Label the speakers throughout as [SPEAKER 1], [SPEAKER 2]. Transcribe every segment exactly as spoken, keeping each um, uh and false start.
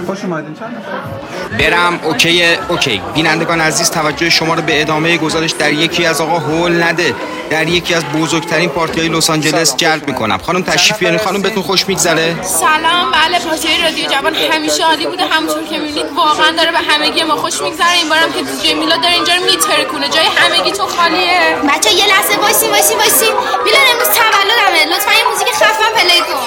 [SPEAKER 1] خوش اومدین. چند نفر؟
[SPEAKER 2] برم. اوکی اوکی. بینندگان عزیز توجه شما رو به ادامه گزارش در یکی از آقا هول نده در یکی از بزرگترین پارتی‌های لس آنجلس جلب می‌کنم. خانم تشریف بیارین. خانم بهتون خوش میگذره؟
[SPEAKER 3] سلام. بله، پارتی رادیو جوان همیشه عالی بوده. همونطور که می‌بینید واقعا داره به همگی ما خوش میگذره. این بارم که دیجی میلاد داره اینجا رو میترکونه. جای همگیتون خالیه.
[SPEAKER 4] بچه‌ها یه لحظه وایسین وایسین وایسین. میلاد امروز تولدمه. لطفاً یه موزیک خفن پلی کن.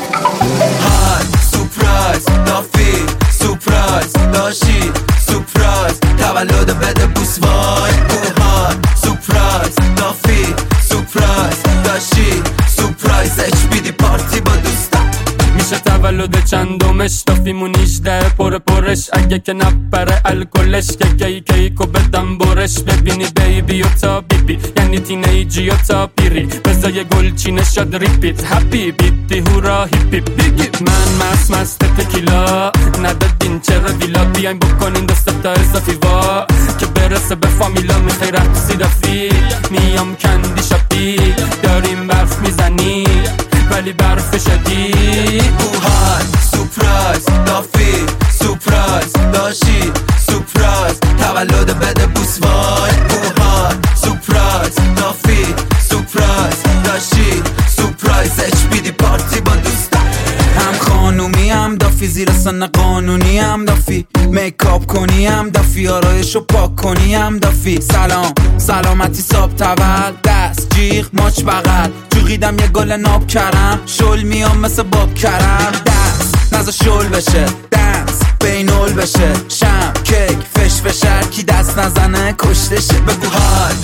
[SPEAKER 5] های سورپرایز دافی سورپرایز داشی سورپرایز تولد بده بوس وای های سورپرایز دافی سورپرایز داشی سورپرایز اچ بی دی پارتی با دوستا
[SPEAKER 6] میشه تولد چندمش دافیمون هجده پر پرش اگه که نپره الکلش که کی کیکو بدم برش ببینی بیبی و تا بیبی یعنی تینیجی و تا پیری بزای گلچینه شد ریپیت هپی بیتی هورا هیپی بیگی من مست مست تکیلا ندادین چرا ویلا بیاین بکنین دست تا اضافی وا که برسه به فامیلا میخوای رقصی دافی میام کندی شاپی داریم برف میزنی ولی برف شدید
[SPEAKER 5] های سورپرایز دافی سورپرایز داشی سورپرایز تولد بده بوس وای های سورپرایز دافی سورپرایز داشی سورپرایز اچ بی دی پارتی با دوستا هم خانومی هم دافی زیر سن قانونی هم دافی میکاپ کنی هم دافی آرایشو پاک کنی هم دافی سلام سلامتی صاحب تول دست جیغ ماچ بغل جوغیدم یه گل ناب کرم شل میام مثل باب کرم دست نزا شل بشه دنس بینول بشه شم کیک فش فشر کی دست نزنه کشتشه بگو های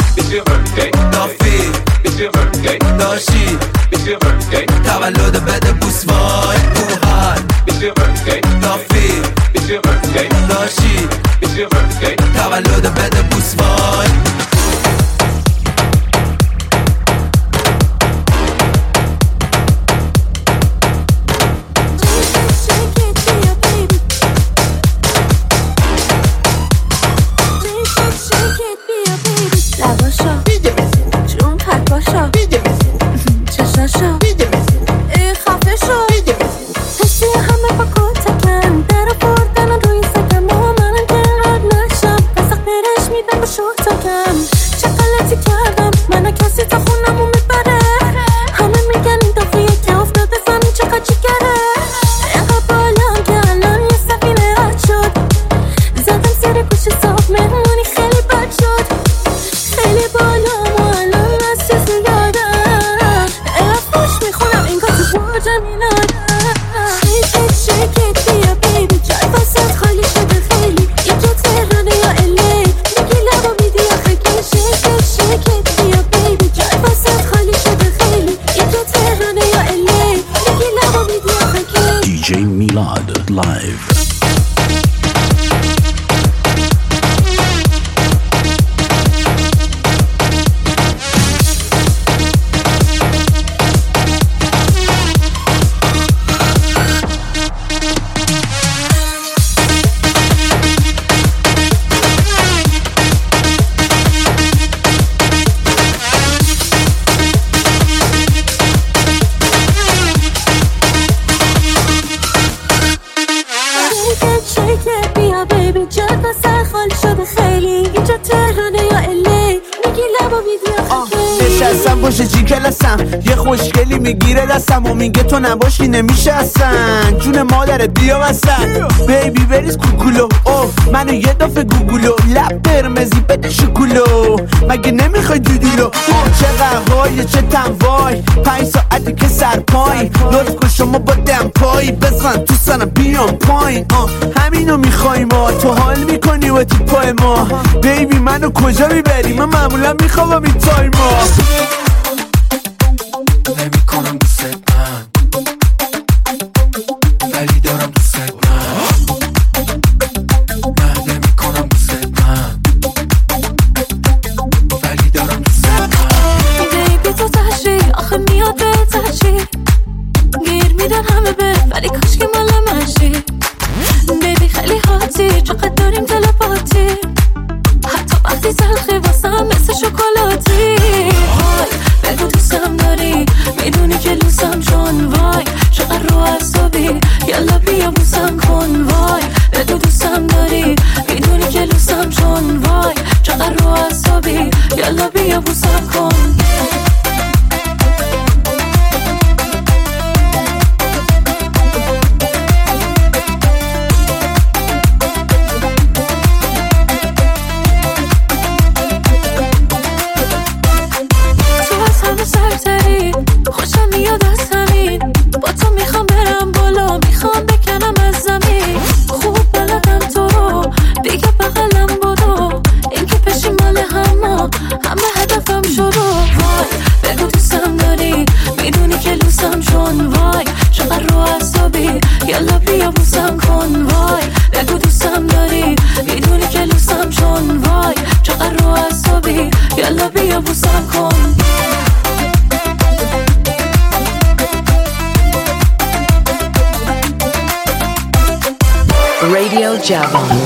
[SPEAKER 5] دافی داشی تولد بده بوس وای بگو های دافی داشی تولد بده بوس وای
[SPEAKER 7] یه خوشگلی میگیره دستم و میگه تو نباشی نمیشه اصلا جون مادرت بیا وسط بیبی بریز کوکولو اوف منو یه دفعه گوگولو لب قرمزی بده شکولو مگه نمیخوای دودولو چه قهوای چه تنوای پنج ساعتی که سر پایین لطف کن شما با دمپایی بزن تو سنم بیام پایین همینو میخوای ما تو حال میکنی و تو پای ما بیبی منو کجا میبری من معمولا میخوام این تای ما نمی کنم دوست من ولی دارم دوست من نه نمی کنم دوست من ولی دارم دوست من
[SPEAKER 8] بیبی تو تحشی آخه میاد به تحشی گیر میدن همه به ولی کاش که مال منشی بیبی خیلی حاتی چقدر داریم تلپاتی حتی وقتی تلخی واسم مثل شکلاتی عصبی یلا بیا بوسم کن وای بگو دوستم داری میدونی که لوسم چون وای چقدر رو عصبی یلا بیا بوسم کن
[SPEAKER 9] رادیو جوان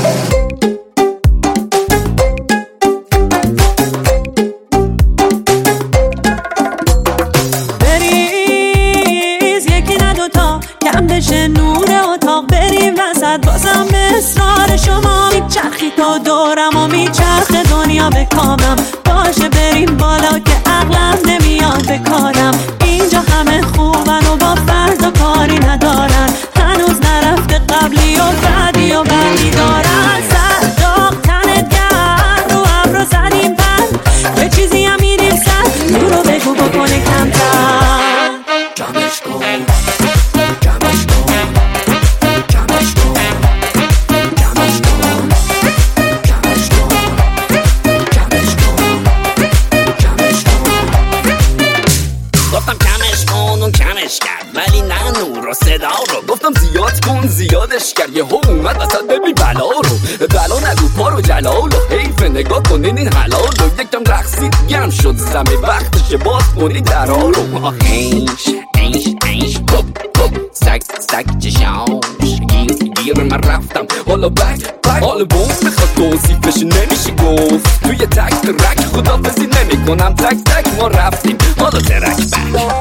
[SPEAKER 8] بریز یکی نه دوتا کم بشه نور اتاق بریم وسط بازم به اصرار شما میچرخی تا دورم و میچرخه دنیا به کامم باشه بریم بالا که عقلم نمیاد به کارم اینجا همه خوبن و با فردا کاری ندارن هنوز نرفته قبلی و بعدی و بعدی دارن سر داغ تنت گرم رو ابرو زدیم بند به چیزی هم میریم سر نور رو بگو بکنه کمتر
[SPEAKER 5] جمعش کن جمعش کن جمعش کن جمعش کن جمعش کن جمعش کن جمعش کن گفتم کمش کن اون کمش کرد ولی نه نور و صدا رو گفتم زیاد کن زیادش کرد یه ها اومد وسط ببین بلا رو بلا نگو پا رو جلالو حیف نگاه کنین این حلال رو یکم رقصید گرم شد زمین وقتشه باز کنی درا رو اینش اینش اینش پپ پپ سک سک چشاش گیر گیر من رفتم حالا بک بک حالا بوم میخواد توصیفش نمیشه گفت توی تک ترک خدافزی نمی کنم تک تک ما رفتیم حالا ترک بک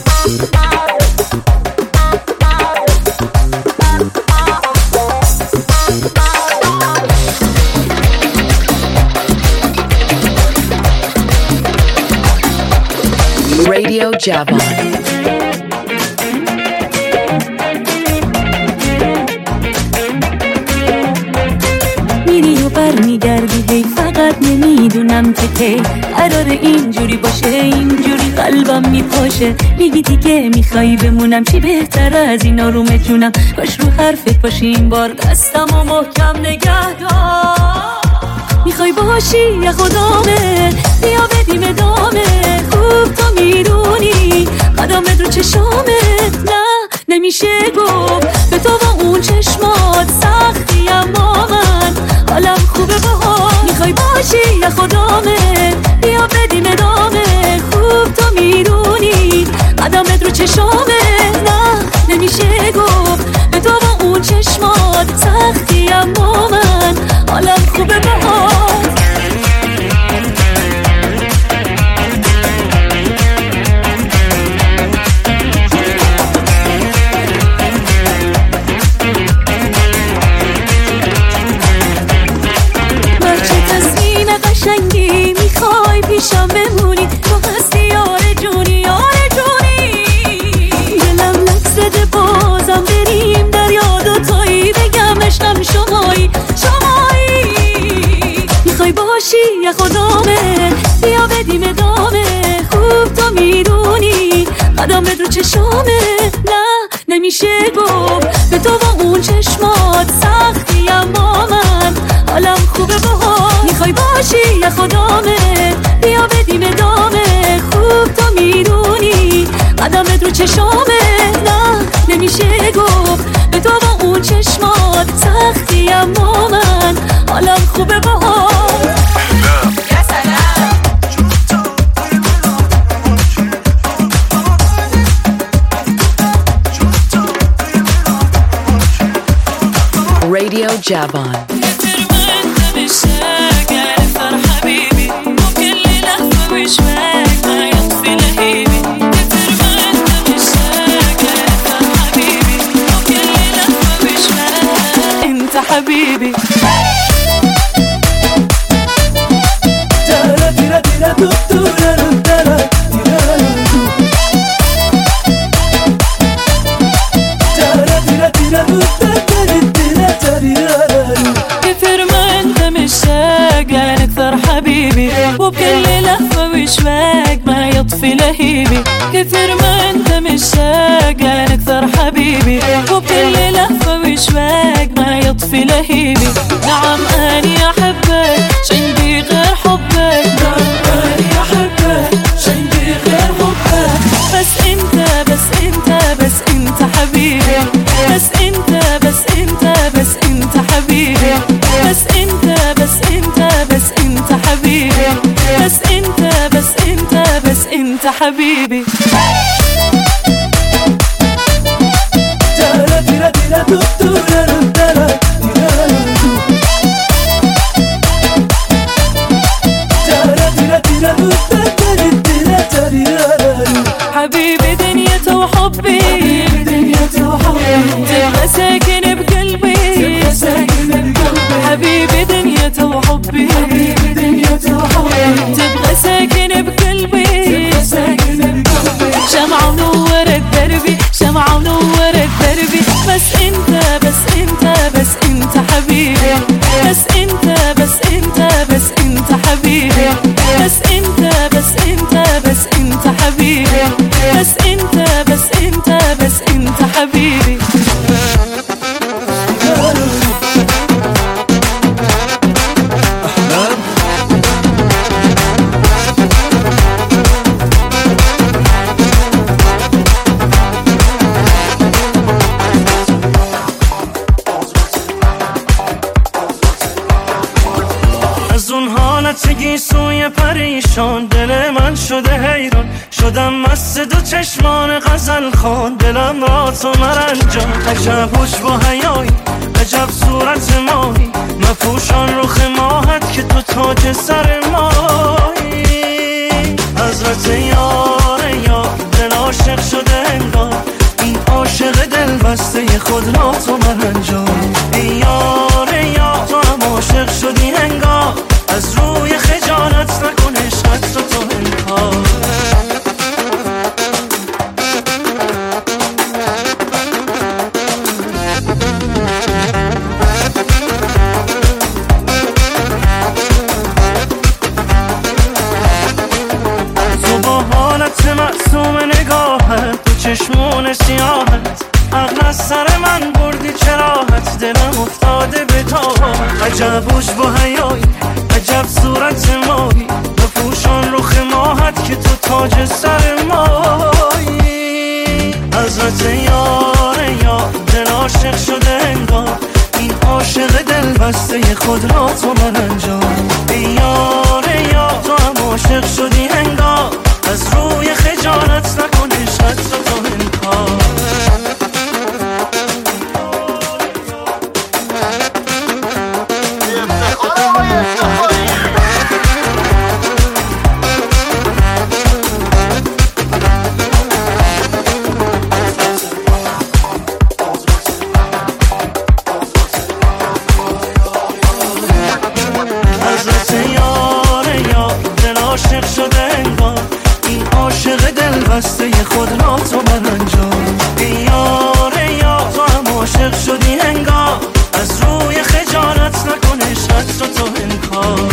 [SPEAKER 9] رادیو جوان
[SPEAKER 8] میری و بر میگردی هی فقط نمیدونم که کی قرار اینجوری باشه اینجوری قلبم میپاشه میگی دیگه میخوایی بمونم چی بهتر از اینا رو مجونم باش رو حرفت باشی این بار دستم و محکم نگه دار میخوای باشی یا خدامه بیا بدیم ادامه خوب تو میدونی قدمت رو چشامت نه نمیشه گفت به تو با اون چشمات سختی اما من حالم خوبه باها میخوای باشی یا خدامه بیا بدیم ادامه خوب تو میدونی قدمت رو چشامت نه نمیشه گفت به تو با اون چشمات سختی اما من حالم خوبه باها قشنگی میخوای پیشم بمونی تو هستی یار جونی یار جونی دلم لک زده بازم بریم در یاد و تایی بگم عشقم شمایی شمایی میخوای باشی یا خدامه بیا بدیم ادامه خوب تو میدونی قدمت رو چشامه نه نمیشه گفت به تو با اون چشمات سختی اما من حالم خوبه باها میخوای باشی یا خدامه بیا بدیم ادامه خوب تو میدونی قدمت رو چشامه نه نمیشه گفت به تو با اون چشمات سختی اما من حالم خوبه باها
[SPEAKER 9] رادیو جوان
[SPEAKER 8] حبيبي كثر ما انت مشتاق لك اكثر حبيبي وبكل لهفة وشواق ما يطفي لهيبي كثر ما انت مشتاق لك اكثر حبيبي وبكل لهفة وشواق ما يطفي لهيبي نعم اني احبك عندي غير حبك نعم اني احبك عندي غير حبك بس انت بس انت بس انت حبيبي حبيبي حبيبي دنيته وحبي تبقى ساكن بقلبي حبيبي دنيته وحبي تبقى ساكن بقلبي شمعة ونورت دربي شمعة ونورت دربي بس انت بس انت بس انت حبيبي بس انت بس انت بس انت حبيبي بس انت بس انت بس انت حبيبي بس انت بس انت بس انت حبيبي
[SPEAKER 10] تگی سوی پریشان دل من شده حیران شدم مست دو چشمان غزل خوان دلم را تو مرنجان عجب خوش با حیایی عجب صورت ماهی مپوشان رخ ماهت که تو تاج سر ماهی حضرت یار یار دل عاشق شده انگار این عاشق دل بسته خود را تو مرنجان ای یار یار تو هم عاشق شدی انگار از روی خجالت نکن عشقت رو تو انکار تو با حالت معصوم نگاهت تو چشمون سیاهت عقل از سر من بردی چراحت دلم افتاده به تاهت عجب بوش با حیایی عجب صورت ماهی بپوشان رخ ماهت که تو تاج سر ماهی حضرت یار یار دل عاشق شده انگار این عاشق دل بسته خود را تو مرنجان ای یار یار تو هم عاشق شدی انگار از روی خجالت نکن عشقت رو تو انکار بسته خود را تو برنجان ای یار یار تو هم عاشق شدی انگار از روی خجالت نکن عشقت رو تو انکار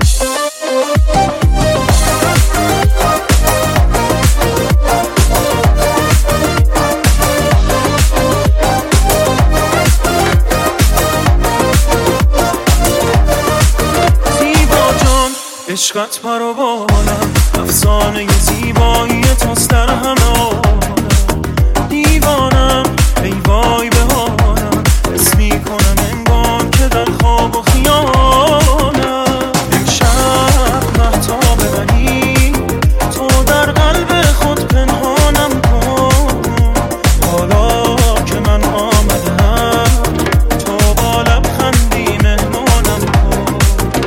[SPEAKER 10] زیبا جان عشقت پرو بالم افسانه زیبایی توست در همه عالم دیوانم ای وای به حالم حس میکنم انگار که در خواب و خیالم امشب مهتاب منی تو در قلب خود پنهانم کن حالا که من آمدم تو با لبخندی مهمانم کن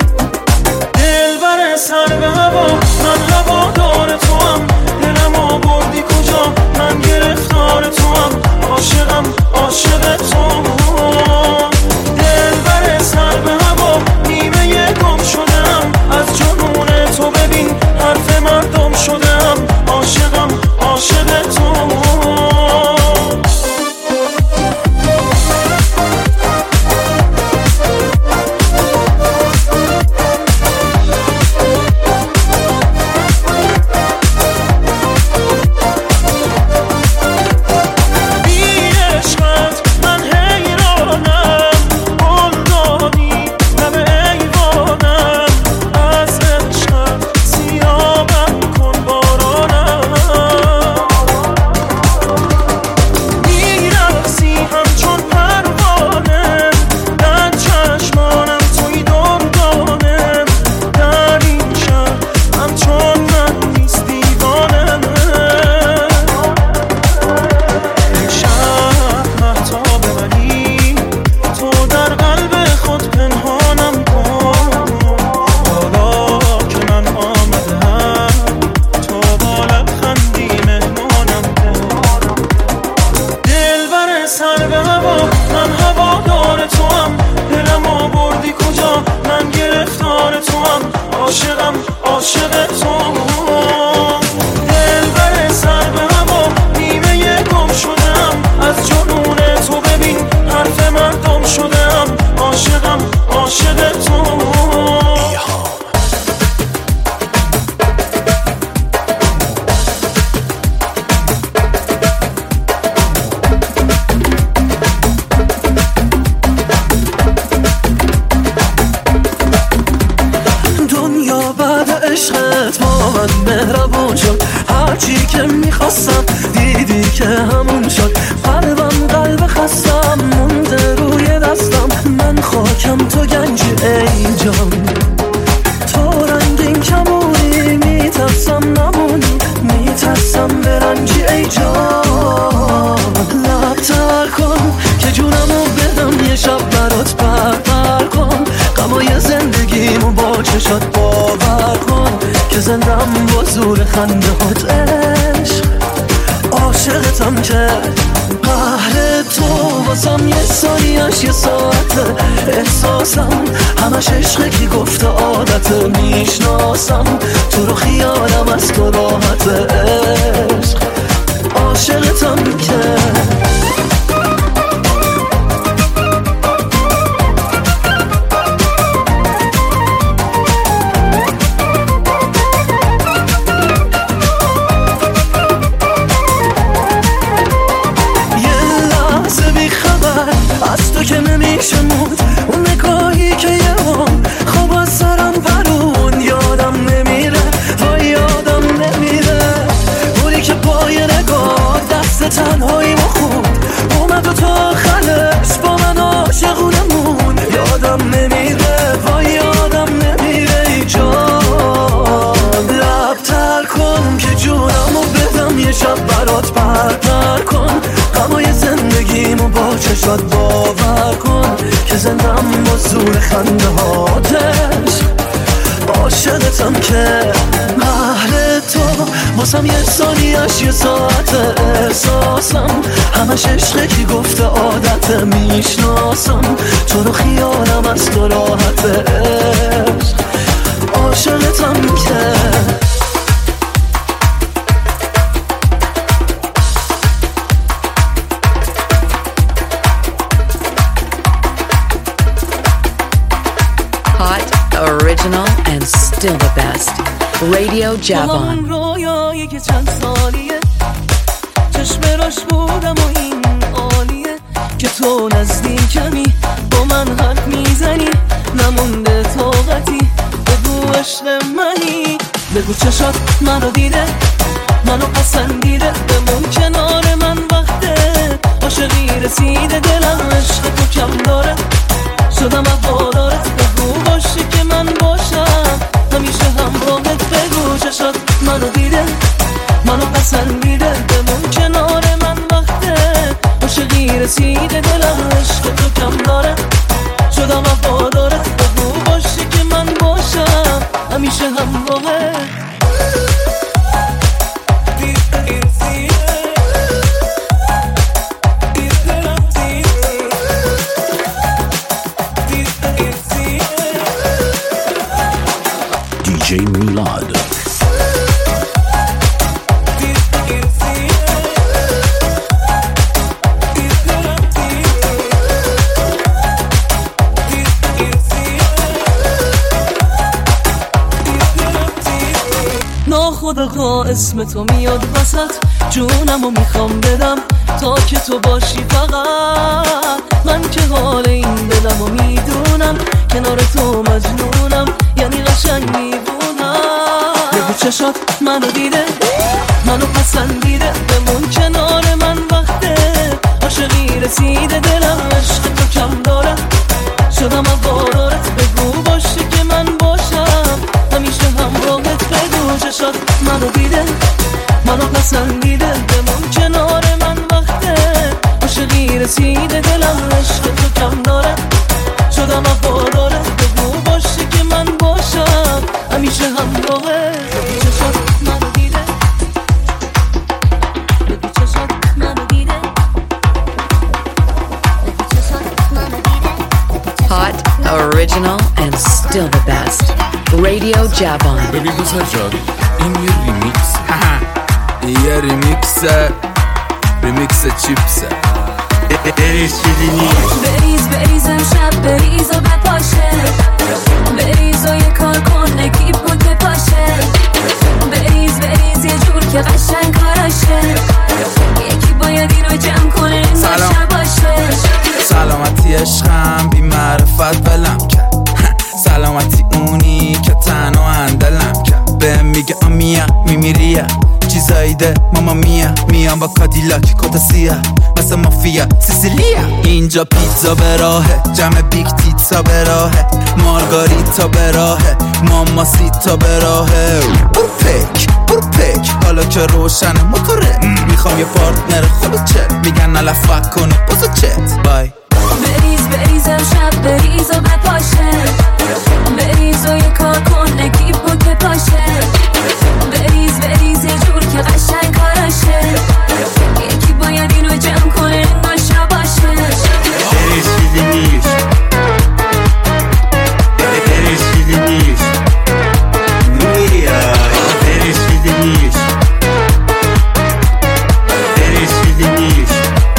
[SPEAKER 10] دلبر سر به هوا من هوادار تو هم دلم آوردی کجا من گرفتار تو هم عاشقم عاشق سر به هوا من هوا دار تو هم دلم آوردی کجا من گرفتار تو هم عاشقم عاشق تو دل بر سر به هوا نیمه گم شدم از جنون تو ببین حرف من دم شدم عاشقم عاشق تو
[SPEAKER 11] مهربون شد هرچی که میخواستم دیدی که همون شد قلبم قلب خستم مونده روی دستم من خاکم تو گنجی ای جان تو رنگین کمونی میترسم نمونی میترسم برنجی ای جان لبتر کن که جونمو بدم یه شب برات پرپر کن غمای زندگیمو با چشات باور کن که زندم با زور خنده هات عشق عاشقتم که قهر تو واسم یه ثانیه‌اش یه ساعته احساسم همش عشقه کی گفته عادته میشناسم تو رو خیالم از تو راحته عشق عاشقتم که از تو که نمیشه مود اون نگاهی که یه هم خواب از سرم پرون یادم نمیره و یادم نمیره بوری که پای نگاه دست تنهایی ما خود اومد و تا خلش با من عاشقونمون یادم نمیره و یادم نمیره ای جان لبتر کن که جونمو بدم یه شب برات پرپر کن غمای زندگیمو با چشات باور کن که زندم با زور خنده هاتش عاشقتم که اهل تو واسم یه ثانیه‌اش یه ساعت احساسم همش عشقه کی گفته عادت میشناسم تو رو خیالم از تو راحت عشق عاشقتم که
[SPEAKER 9] Original and still the best. Radio Javon.
[SPEAKER 11] رویایی که چند سالیه چشم راش بودم و این عالیه که تو نزدیکمی با من حرف میزنی نمونده طاقتی بگو عشق منی بگو چشات منو دیده منو پسندیده بمون کنار من وقته عاشقی رسیده دلم عشق تو کم داره شدم وفادارت بگو باشی که من باشم همیشه همراهت بگو چشات منو دیده منو پسندیده بمون کنار من وقته عاشقی رسیده دلم عشق تو کم داره شدم وفادارت بگو باشی که من باشم همیشه همراهت
[SPEAKER 12] دی جی میلاد
[SPEAKER 11] ناخودآگاه اسم تو میاد وسط جونمو میخوام بدم تا که تو باشی فقط من که حال این دلمو میدونم کنار تو مجنونم یعنی قشنگ میبونم بگو چشات منو دیده منو پسندیده بمون کنار من وقته عاشقی رسیده دلم عشق تو کم داره شدم وفادارت بگو باشی که من باشم همیشه همراهت بگو چشات منو دیده منو پسندیده بمون کنار من وقته عاشقی رسیده دلم عشق تو کم داره شدم وفادارت بگو باشی که من باشم همیشه همراهت چشات منو دیده بگو چشات منو دیده
[SPEAKER 9] original and still the best. Radio Javon.
[SPEAKER 12] ببین بزر جان این یه ریمیکس این یه ریمیکس ریمیکس چیپسه
[SPEAKER 11] بریز چیزی نیست
[SPEAKER 8] بریز بریز امشب بریز و بپاشه بریز و یه کار کن نگی بود بپاشه بریز بریز یه جور که قشنگ کاراشه یکی باید این رو جمع کنه این باشه باشه
[SPEAKER 7] سلامتی عشقم بی معرفت بلم کرد سلامتی اونی که تنها اندلم کرد به میگه آمیا میمیریه چیزایی ده ماما میا میام با کادیلاک کتا سیاه واسه مافیا سیسیلیا اینجا پیتزا به راهه جمع بیگ تیتزا به راهه مارگاریتا به راهه ماما سیتا به راهه برو پک برو پک حالا که روشنه موتوره میخوام یه پارتنر خودو چت میگن نلفق کنه بازو چت بای
[SPEAKER 8] بریز بریز امشب بریز و بپاشه بریز و یه کار کن نگی بود بپاشه بریز بریز یه جور که قشنگ کاراشه یکی باید اینو جمع کنه انگار شباشه
[SPEAKER 11] بریز چیزی نیست بریز چیزی نیست نویا بریز چیزی نیست بریز چیزی نیست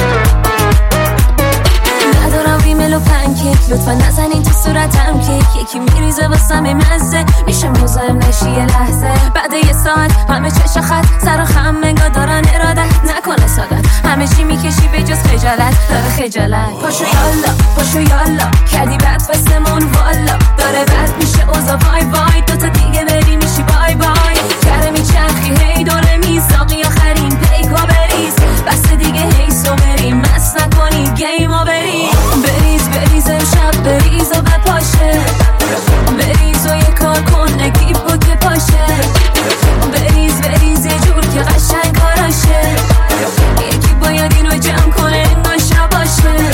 [SPEAKER 8] ندارم ریمل و پنکیک لطفا نزنین تو صورتم کیک یکی میریزه واسم مزه میشه مزاحم نشی یه لحظه بعد یه ساعت همه چش خط سر و خم منگا دارن ارادت نکنه سادت همه چی میکشی به جز خجالت داره خجالت پاشو یالا پاشو یالا کردی بد بسمون والا داره بد میشه اوزا وای وای دوتا دیگه بری میشی بای بای کره میچرخی هی دوره میزاقی آخرین پیکا بریز بس دیگه هیسو بریم مست نکنی گیمو بریم بریز بریز امشب بریز و بپاشه بریز و یه کار کن نگی بود بپاشه بریز بریز یه جور که قشنگ کاراشه یکی باید اینو جمع کنه انگار شباشه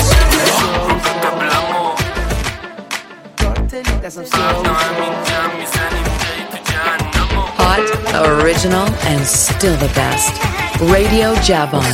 [SPEAKER 9] Hot, original and still the best. Radio Javon.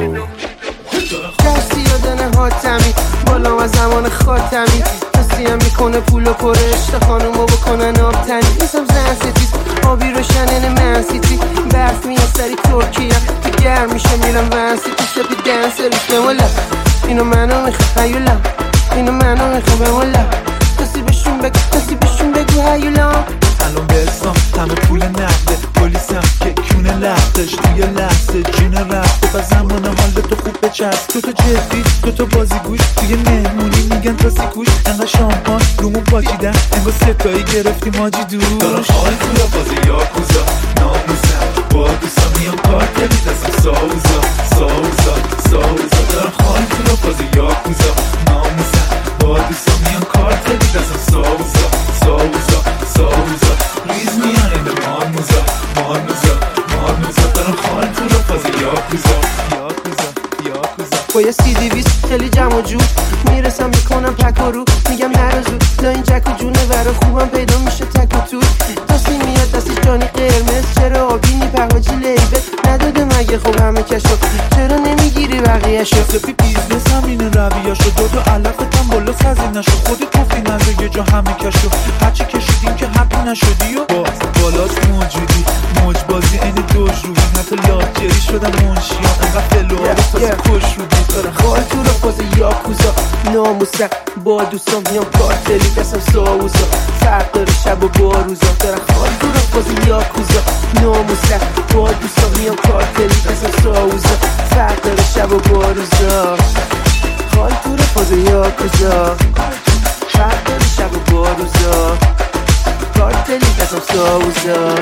[SPEAKER 13] کسی یادنه حاتمی بالا و زمان خاتمی کسی هم میکنه پول و پرشت خانومو بکنن آبتنی نیستم زن ستیز آبی روشنن من سیتی برف میاد سری ترکیه که گرم میشه میرم ون سیتی سپی دنس ریش بمولا اینو منو میخواه هیولا اینو منو میخواه بمولا کسی بهشون بگو کسی بهشون بگو هیولا
[SPEAKER 14] الان برسام همه پول نقده پلیسم که کونه لختش توی لحظه جون رفته و زمان حال تو خوب بچست دوتا جدی دوتا بازی گوش توی مهمونی میگن تا سیکوش انقدر شامپان رومو پاکیدن انگار ستایی گرفتیم آجی دوش
[SPEAKER 15] دارم حال تولا بازی یاکوزا ناموزم با دوستم میام پارتی میدستم ساوزا ساوزا ساوزا دارم حال تولا بازی یاکوزا ناموزم با دوستم میام کارت میدستم ساوزا ساوزا ساوزا ریز میان این مارموزا مارموزا مارموزا دارم حال تولا بازی یاکوزا یاکوزا یاکوزا
[SPEAKER 13] با یه سی دیویس خیلی جمع و جور میرسم میکنم پک و رو میگم نرزو لا این جک و جونه برا خوبم پیدا میشه تک و توی دستی میاد دستش جانی قرمز چرا آبینی پهاجی لیبه نداده مگه خب همه کشو چرا نمیگیری بقیه شو
[SPEAKER 14] سپی بیزنس همینه رویاشو دوتا علقت هم بالا خزین نشو خودی توفی نزه یه جا همه کشو هرچی کشیدیم که حقی نشدی و باز بالاست موجودی موج بازی این دوش رو حتی لاجری شدم منشیان انقدر فلو آره کش رو بود
[SPEAKER 13] خواهی تو رو باز یاکوزا ناموسم با دوستان میام کارتلی دستم ساوزا فرق داره شب و با روزا دارم خواهی تو رو باز یاکوزا ناموسم با دوستان میام کارتلی دستم ساوزا فرق داره شب و با روزا خواهی تو رو باز یاکوزا فرق داره شب و با روزا کارتلی دستم ساوزا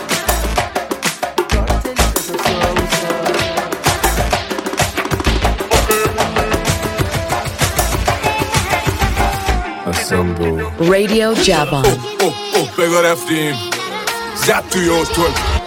[SPEAKER 9] Radio Javon.
[SPEAKER 12] اوه اوه بگا رفتیم زد توی اوتول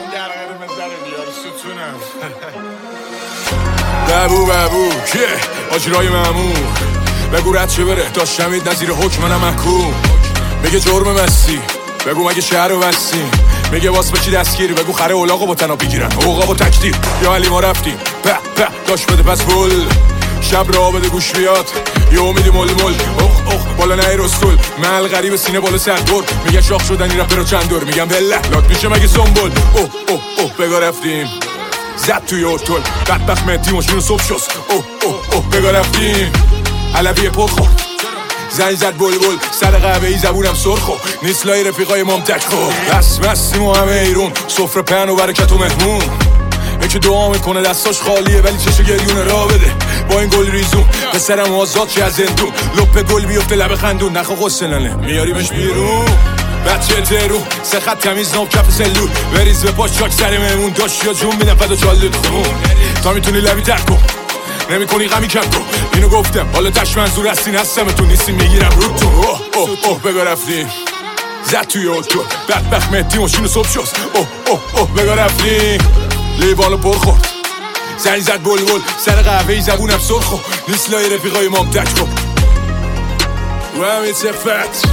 [SPEAKER 12] بابو بابو که آجرای مامور بگو رد چه بره داشتمید نظیر حکم منم محکوم میگه جرم مستی بگو مگه شهر رو بستی میگه واس بچی دستگیری بگو خره اولاغو با تنها بگیرن اوقا با تکتیر یا علی ما رفتیم به به داشت بده پس بول شب را بده گوش بیاد یه امیدی مل مل اخ اخ بالا نهی رستول مل غریب سینه بالا سردور میگه شاخ شدنی رپر رو چند دور میگم بله لات میشه مگه سنبول اوه اوه اوه بگا رفتیم زد توی ارتول بدبخت مهدی ماشین صبح شست اوه اوه اوه بگا رفتیم علوی پر خورد زنگ زد بل بل سر قهوه ای زبونم سرخو نیست لای رفیقای مام تک خو بس مستیم و همه ایرون سفره پهن و برکت و مهمون یکی دعا میکنه دستاش خالیه ولی چشو گریونه را بده با این گل ریزون پسرم آزاد چه از زندون لپه گل بیفته لب خندون نخوا غسلانه میاریمش بیرون بچه ترو سه خط تمیز ناب کف سلول بریز به پاش چاک سر مهمون داشت یا جون میدن فدا چالده تو خون تا میتونی لبی تک کن نمی کنی غمی کم کن اینو گفتم حالا تش منظور هستین هستم تو نیستی میگیرم رو تو اوه اوه اوه بگا رفتیم زد توی اوتو بدبخت مهدی ماشین صبح شست اوه اوه اوه بگا رفتیم لیوانو پر خورد زنگ زد بل بل سر قهوه ای زبونم سرخو نیست لای رفیقای مام تک خب و همین صفت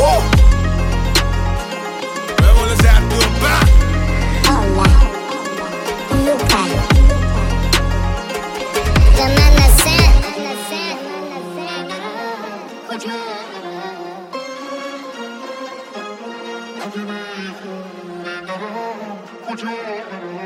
[SPEAKER 12] به بالا زد بول بک
[SPEAKER 16] Put your